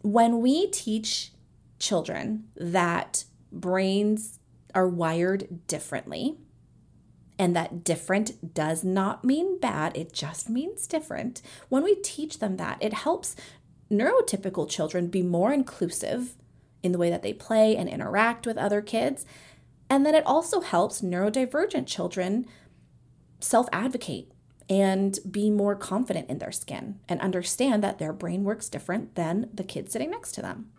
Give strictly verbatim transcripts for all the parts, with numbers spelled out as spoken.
when we teach children that brains are wired differently, and that different does not mean bad, it just means different. When we teach them that, it helps neurotypical children be more inclusive in the way that they play and interact with other kids. And then it also helps neurodivergent children self-advocate and be more confident in their skin and understand that their brain works different than the kid sitting next to them.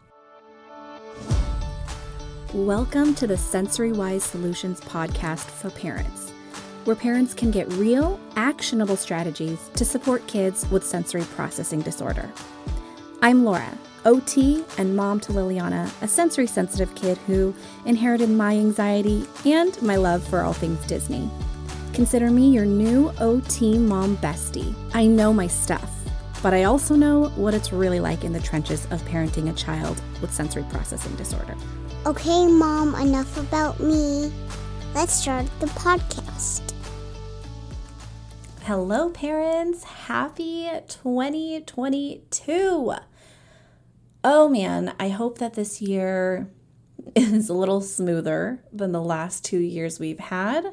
Welcome to the SensoryWise Solutions podcast for parents, where parents can get real, actionable strategies to support kids with sensory processing disorder. I'm Laura, O T and mom to Liliana, a sensory sensitive kid who inherited my anxiety and my love for all things Disney. Consider me your new O T mom bestie. I know my stuff, but I also know what it's really like in the trenches of parenting a child with sensory processing disorder. Okay, Mom, enough about me. Let's start the podcast. Hello, parents. Happy twenty twenty-two. Oh man, I hope that this year is a little smoother than the last two years we've had.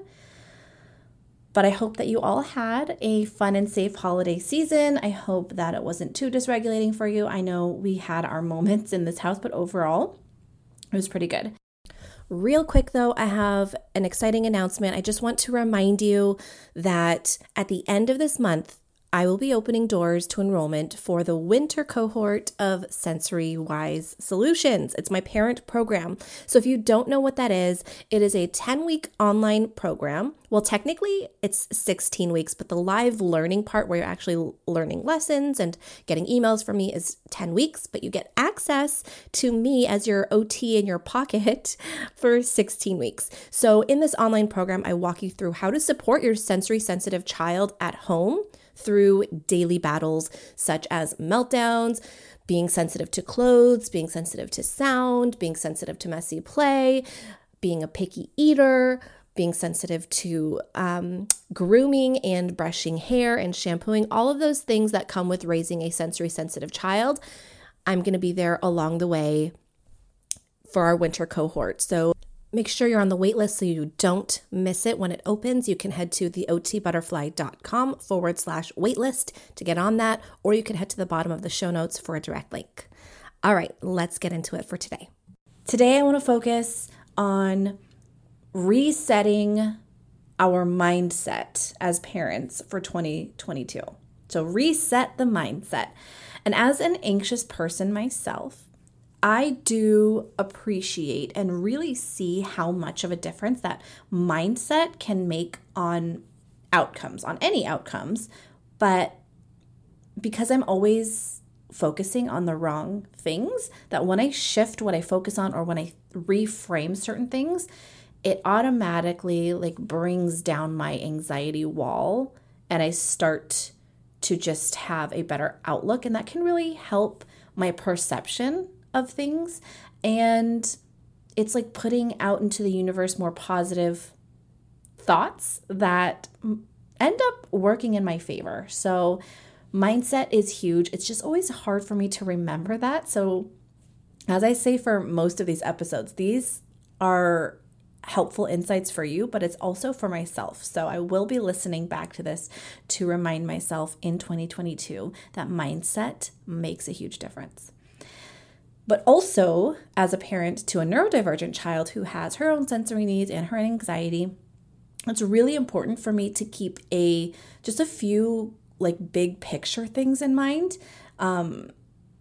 But I hope that you all had a fun and safe holiday season. I hope that it wasn't too dysregulating for you. I know we had our moments in this house, but overall, it was pretty good. Real quick though, I have an exciting announcement. I just want to remind you that at the end of this month, I will be opening doors to enrollment for the winter cohort of SensoryWise Solutions. It's my parent program. So if you don't know what that is, it is a ten-week online program. Well, technically it's sixteen weeks, but the live learning part where you're actually learning lessons and getting emails from me is ten weeks, but you get access to me as your O T in your pocket for sixteen weeks. So in this online program, I walk you through how to support your sensory sensitive child at home through daily battles such as meltdowns, being sensitive to clothes, being sensitive to sound, being sensitive to messy play, being a picky eater, being sensitive to um, grooming and brushing hair and shampooing, all of those things that come with raising a sensory sensitive child. I'm going to be there along the way for our winter cohort. So make sure you're on the wait list so you don't miss it when it opens. You can head to theotbutterfly.com forward slash waitlist to get on that, or you can head to the bottom of the show notes for a direct link. All right, let's get into it for today. Today, I want to focus on resetting our mindset as parents for twenty twenty-two. So reset the mindset. And as an anxious person myself, I do appreciate and really see how much of a difference that mindset can make on outcomes, on any outcomes. But because I'm always focusing on the wrong things, that when I shift what I focus on or when I reframe certain things, it automatically like brings down my anxiety wall and I start to just have a better outlook. And that can really help my perception of things, and it's like putting out into the universe more positive thoughts that end up working in my favor. So mindset is huge. It's just always hard for me to remember that. So as I say for most of these episodes, these are helpful insights for you, but it's also for myself. So I will be listening back to this to remind myself in twenty twenty-two that mindset makes a huge difference. But also, as a parent to a neurodivergent child who has her own sensory needs and her anxiety, it's really important for me to keep a just a few like big picture things in mind um,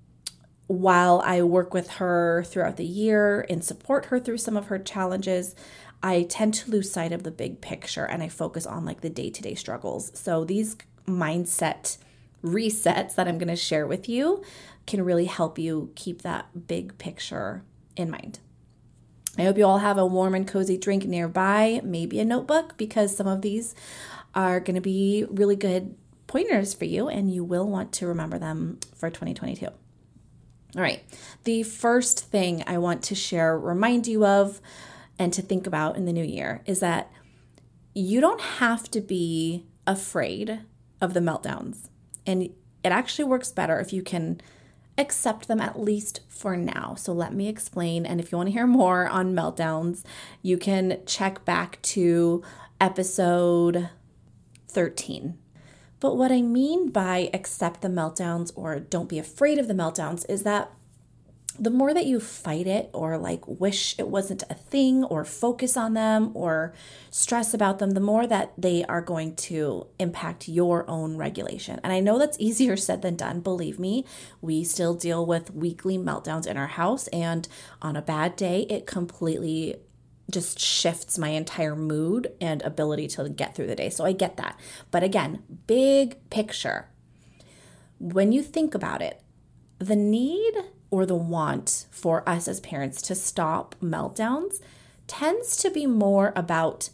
while I work with her throughout the year and support her through some of her challenges. I tend to lose sight of the big picture and I focus on like the day-to-day struggles. So these mindset resets that I'm going to share with you can really help you keep that big picture in mind. I hope you all have a warm and cozy drink nearby, maybe a notebook, because some of these are going to be really good pointers for you and you will want to remember them for twenty twenty-two. All right. The first thing I want to share, remind you of, and to think about in the new year is that you don't have to be afraid of the meltdowns. And it actually works better if you can accept them at least for now. So let me explain. And if you want to hear more on meltdowns, you can check back to episode thirteen. But what I mean by accept the meltdowns or don't be afraid of the meltdowns is that the more that you fight it or like wish it wasn't a thing or focus on them or stress about them, the more that they are going to impact your own regulation. And I know that's easier said than done. Believe me, we still deal with weekly meltdowns in our house. And on a bad day, it completely just shifts my entire mood and ability to get through the day. So I get that. But again, big picture, when you think about it, the need or the want for us as parents to stop meltdowns tends to be more about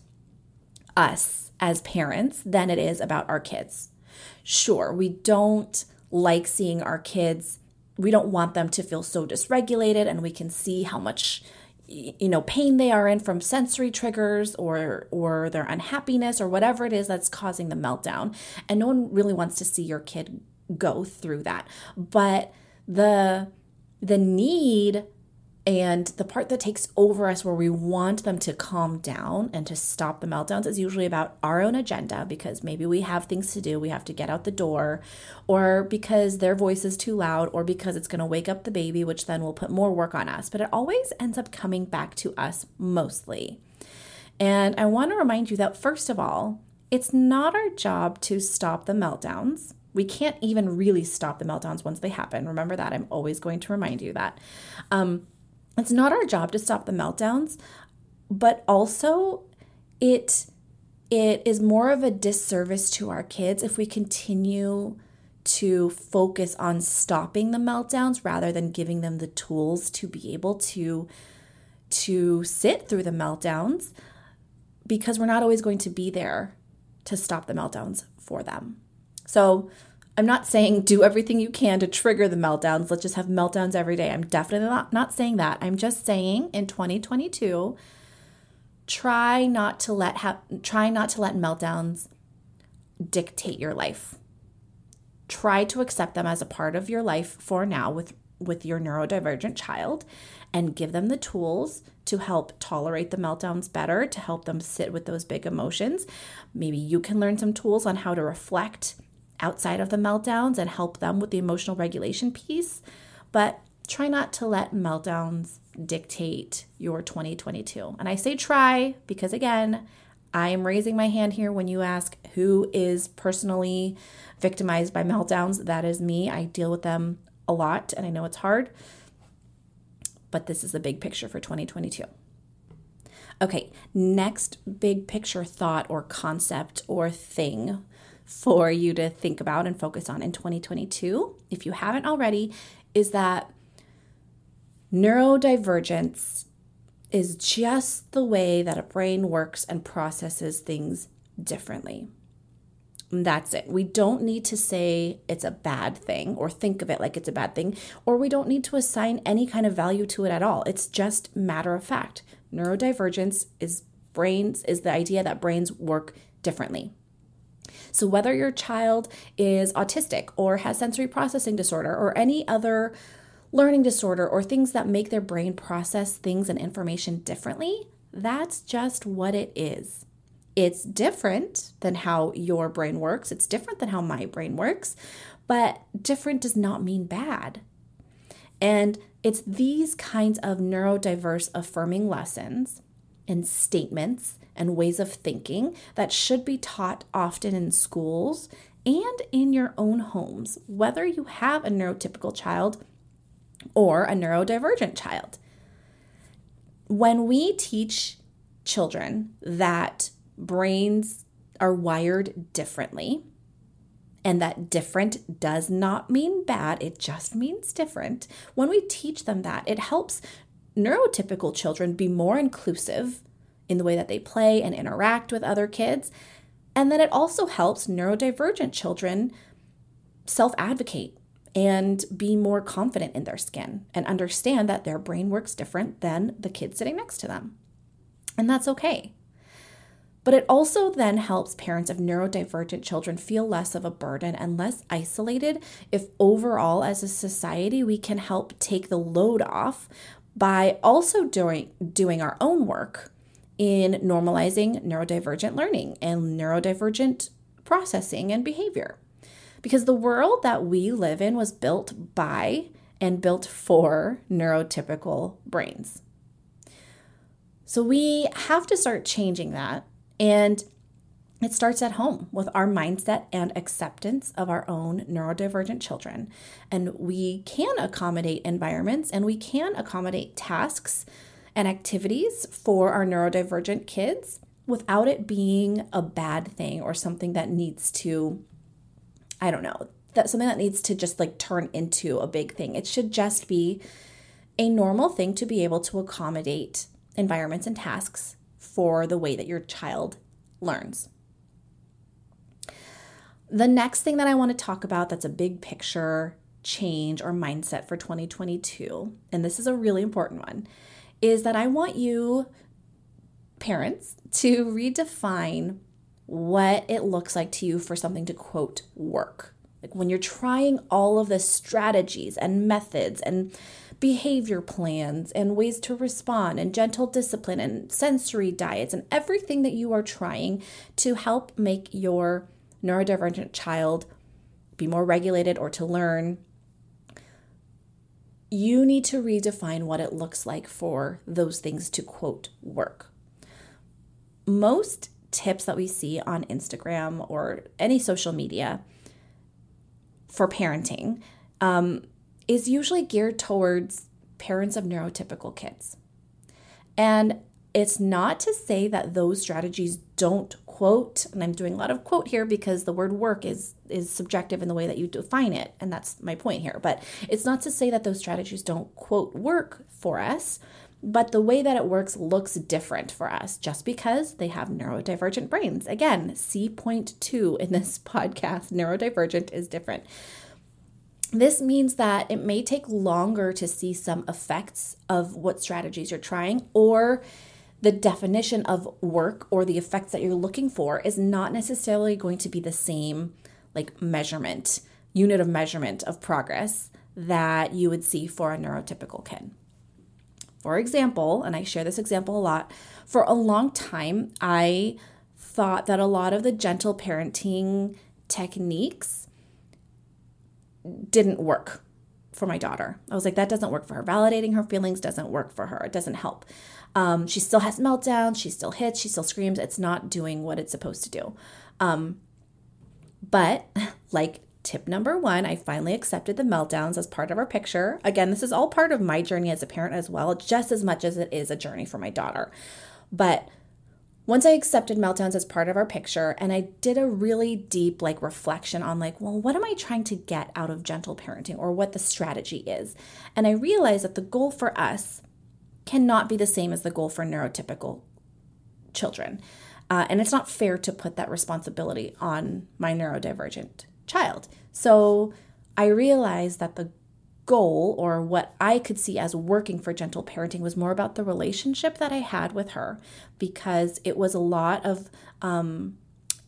us as parents than it is about our kids. Sure, we don't like seeing our kids, we don't want them to feel so dysregulated, and we can see how much you know pain they are in from sensory triggers or or their unhappiness or whatever it is that's causing the meltdown. And no one really wants to see your kid go through that. But the The need and the part that takes over us where we want them to calm down and to stop the meltdowns is usually about our own agenda, because maybe we have things to do, we have to get out the door, or because their voice is too loud, or because it's going to wake up the baby, which then will put more work on us. But it always ends up coming back to us mostly. And I want to remind you that, first of all, it's not our job to stop the meltdowns. We can't even really stop the meltdowns once they happen. Remember that. I'm always going to remind you that. Um, it's not our job to stop the meltdowns, but also it it is more of a disservice to our kids if we continue to focus on stopping the meltdowns rather than giving them the tools to be able to, to sit through the meltdowns, because we're not always going to be there to stop the meltdowns for them. So I'm not saying do everything you can to trigger the meltdowns. Let's just have meltdowns every day. I'm definitely not, not saying that. I'm just saying in twenty twenty-two, try not to let ha- try not to let meltdowns dictate your life. Try to accept them as a part of your life for now with, with your neurodivergent child, and give them the tools to help tolerate the meltdowns better, to help them sit with those big emotions. Maybe you can learn some tools on how to reflect outside of the meltdowns and help them with the emotional regulation piece. But try not to let meltdowns dictate your twenty twenty-two. And I say try because, again, I am raising my hand here when you ask who is personally victimized by meltdowns. That is me. I deal with them a lot, and I know it's hard. But this is the big picture for twenty twenty-two. Okay, next big picture thought or concept or thing for you to think about and focus on in twenty twenty-two, if you haven't already, is that neurodivergence is just the way that a brain works and processes things differently. That's it. We don't need to say it's a bad thing or think of it like it's a bad thing, or we don't need to assign any kind of value to it at all. It's just matter of fact. Neurodivergence is brains is the idea that brains work differently. So whether your child is autistic or has sensory processing disorder or any other learning disorder or things that make their brain process things and information differently, that's just what it is. It's different than how your brain works. It's different than how my brain works, but different does not mean bad. And it's these kinds of neurodiverse affirming lessons and statements and ways of thinking that should be taught often in schools and in your own homes, whether you have a neurotypical child or a neurodivergent child. When we teach children that brains are wired differently, and that different does not mean bad, it just means different. When we teach them that, it helps neurotypical children be more inclusive in the way that they play and interact with other kids. And then it also helps neurodivergent children self-advocate and be more confident in their skin and understand that their brain works different than the kid sitting next to them. And that's okay. But it also then helps parents of neurodivergent children feel less of a burden and less isolated if overall as a society we can help take the load off by also doing, doing our own work in normalizing neurodivergent learning and neurodivergent processing and behavior. Because the world that we live in was built by and built for neurotypical brains. So we have to start changing that. And it starts at home with our mindset and acceptance of our own neurodivergent children. And we can accommodate environments and we can accommodate tasks and activities for our neurodivergent kids without it being a bad thing or something that needs to, I don't know, that's something that needs to just like turn into a big thing. It should just be a normal thing to be able to accommodate environments and tasks for the way that your child learns. The next thing that I want to talk about that's a big picture change or mindset for twenty twenty-two, and this is a really important one, is that I want you, parents, to redefine what it looks like to you for something to, quote, work. Like when you're trying all of the strategies and methods and behavior plans and ways to respond and gentle discipline and sensory diets and everything that you are trying to help make your neurodivergent child be more regulated or to learn, you need to redefine what it looks like for those things to, quote, work. Most tips that we see on Instagram or any social media for parenting um, is usually geared towards parents of neurotypical kids. And it's not to say that those strategies don't, quote, and I'm doing a lot of quote here because the word work is is subjective in the way that you define it, and that's my point here. But it's not to say that those strategies don't, quote, work for us, but the way that it works looks different for us just because they have neurodivergent brains. Again, see point two in this podcast, neurodivergent is different. This means that it may take longer to see some effects of what strategies you're trying, or the definition of work or the effects that you're looking for is not necessarily going to be the same like measurement, unit of measurement of progress that you would see for a neurotypical kid. For example, and I share this example a lot, for a long time, I thought that a lot of the gentle parenting techniques didn't work for my daughter. I was like, that doesn't work for her. Validating her feelings doesn't work for her. It doesn't help. Um, she still has meltdowns. She still hits. She still screams. It's not doing what it's supposed to do. Um, but like tip number one, I finally accepted the meltdowns as part of our picture. Again, this is all part of my journey as a parent as well, just as much as it is a journey for my daughter. But once I accepted meltdowns as part of our picture, and I did a really deep like reflection on like, well, what am I trying to get out of gentle parenting, or what the strategy is? And I realized that the goal for us cannot be the same as the goal for neurotypical children. Uh, and it's not fair to put that responsibility on my neurodivergent child. So I realized that the goal, or what I could see as working for gentle parenting, was more about the relationship that I had with her, because it was a lot of um,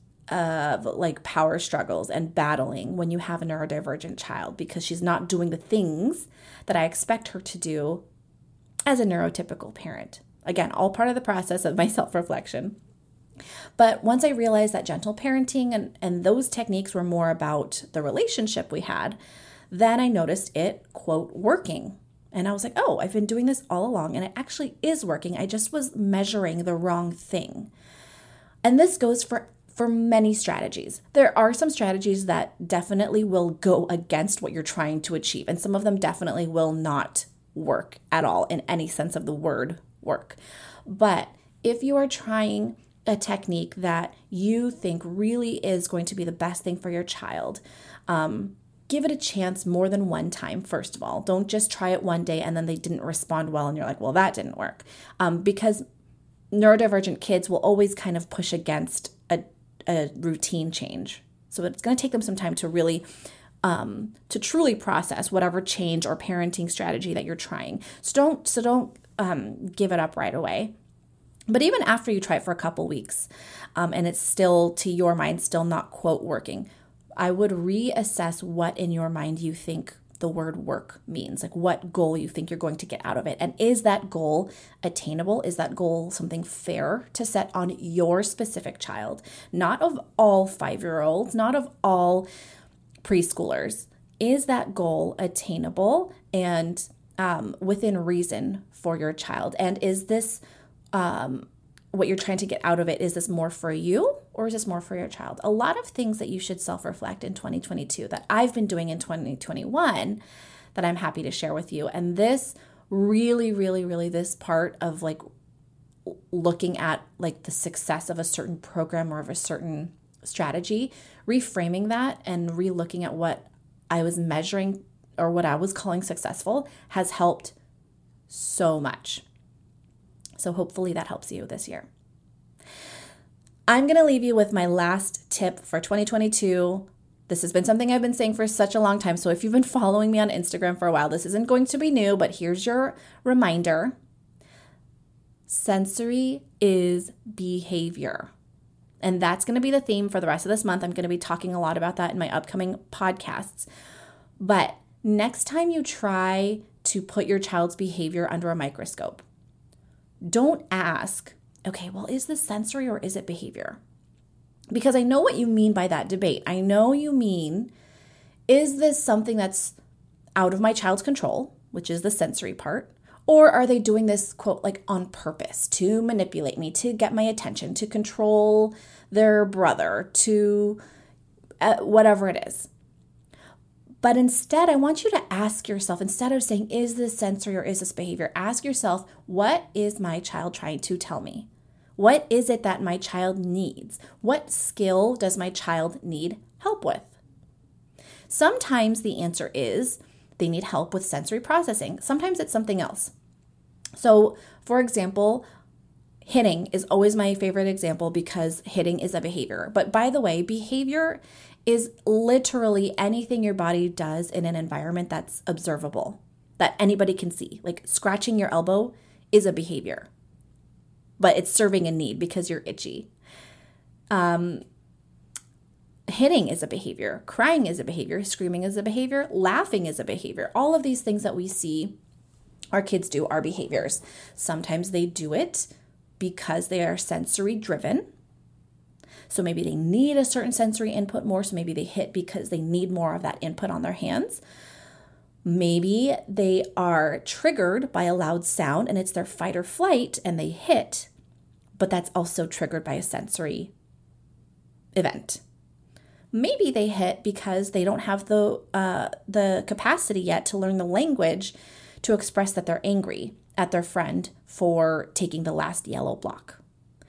of like power struggles and battling when you have a neurodivergent child, because she's not doing the things that I expect her to do as a neurotypical parent. Again, all part of the process of my self-reflection. But once I realized that gentle parenting and, and those techniques were more about the relationship we had, then I noticed it, quote, working. And I was like, oh, I've been doing this all along, and it actually is working. I just was measuring the wrong thing. And this goes for, for many strategies. There are some strategies that definitely will go against what you're trying to achieve, and some of them definitely will not work at all in any sense of the word work. But if you are trying a technique that you think really is going to be the best thing for your child, um, give it a chance more than one time, first of all. Don't just try it one day and then they didn't respond well and you're like, well, that didn't work. Um, because neurodivergent kids will always kind of push against a, a routine change. So it's going to take them some time to really, um, to truly process whatever change or parenting strategy that you're trying. So don't, so don't um, give it up right away. But even after you try it for a couple weeks um, and it's still, to your mind, still not quote working, I would reassess what in your mind you think the word work means, like what goal you think you're going to get out of it. And is that goal attainable? Is that goal something fair to set on your specific child? Not of all five-year-olds, not of all preschoolers. Is that goal attainable and um, within reason for your child? And is this um, what you're trying to get out of it? Is this more for you or is this more for your child? A lot of things that you should self-reflect in twenty twenty-two that I've been doing in twenty twenty-one that I'm happy to share with you. And this really, really, really, this part of like looking at like the success of a certain program or of a certain strategy, reframing that and re-looking at what I was measuring or what I was calling successful has helped so much. So hopefully that helps you this year. I'm going to leave you with my last tip for twenty twenty-two. This has been something I've been saying for such a long time. So if you've been following me on Instagram for a while, this isn't going to be new, but here's your reminder. Sensory is behavior. And that's going to be the theme for the rest of this month. I'm going to be talking a lot about that in my upcoming podcasts. But next time you try to put your child's behavior under a microscope, don't ask, okay, well, is this sensory or is it behavior? Because I know what you mean by that debate. I know you mean, is this something that's out of my child's control, which is the sensory part, or are they doing this, quote, like on purpose to manipulate me, to get my attention, to control their brother, to uh, whatever it is? But instead, I want you to ask yourself, instead of saying, is this sensory or is this behavior? Ask yourself, what is my child trying to tell me? What is it that my child needs? What skill does my child need help with? Sometimes the answer is they need help with sensory processing. Sometimes it's something else. So, for example, hitting is always my favorite example because hitting is a behavior. But by the way, behavior is literally anything your body does in an environment that's observable, that anybody can see. Like scratching your elbow is a behavior, but it's serving a need because you're itchy. Um, hitting is a behavior. Crying is a behavior. Screaming is a behavior. Laughing is a behavior. All of these things that we see our kids do are behaviors. Sometimes they do it because they are sensory driven. So maybe they need a certain sensory input more. So maybe they hit because they need more of that input on their hands. Maybe they are triggered by a loud sound and it's their fight or flight and they hit, but that's also triggered by a sensory event. Maybe they hit because they don't have the uh, the capacity yet to learn the language to express that they're angry at their friend for taking the last yellow block.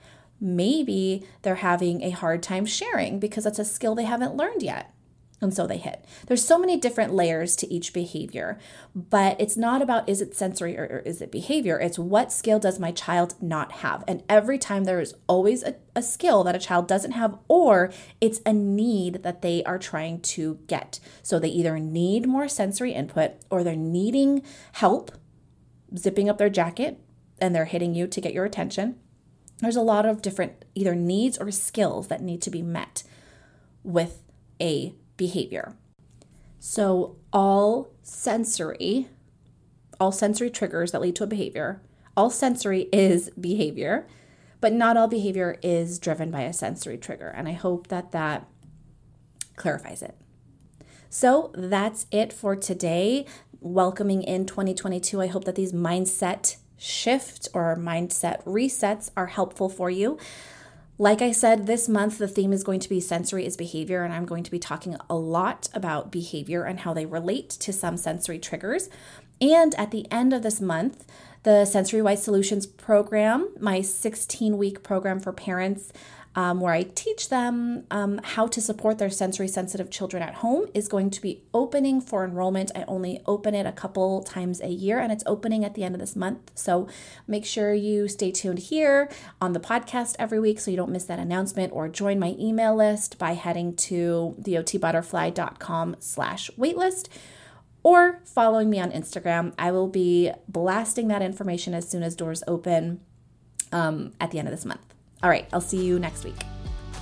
Maybe they're having a hard time sharing because that's a skill they haven't learned yet. And so they hit. There's so many different layers to each behavior, but it's not about is it sensory or, or is it behavior? It's what skill does my child not have? And every time there is always a, a skill that a child doesn't have, or it's a need that they are trying to get. So they either need more sensory input or they're needing help zipping up their jacket and they're hitting you to get your attention. There's a lot of different either needs or skills that need to be met with a behavior. So all sensory, all sensory triggers that lead to a behavior, all sensory is behavior, but not all behavior is driven by a sensory trigger. And I hope that that clarifies it. So that's it for today. Welcoming in twenty twenty-two. I hope that these mindset shift or mindset resets are helpful for you. Like I said, this month, the theme is going to be sensory is behavior, and I'm going to be talking a lot about behavior and how they relate to some sensory triggers. And at the end of this month, the Sensory Wise Solutions program, my sixteen-week program for parents, um, where I teach them um, how to support their sensory sensitive children at home, is going to be opening for enrollment. I only open it a couple times a year, and it's opening at the end of this month. So make sure you stay tuned here on the podcast every week so you don't miss that announcement, or join my email list by heading to theotbutterfly.com slash waitlist, or following me on Instagram. I will be blasting that information as soon as doors open. um, at the end of this month. All right, I'll see you next week.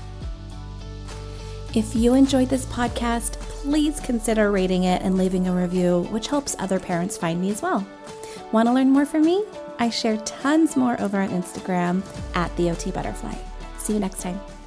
If you enjoyed this podcast, please consider rating it and leaving a review, which helps other parents find me as well. Want to learn more from me? I share tons more over on Instagram at the O T Butterfly. See you next time.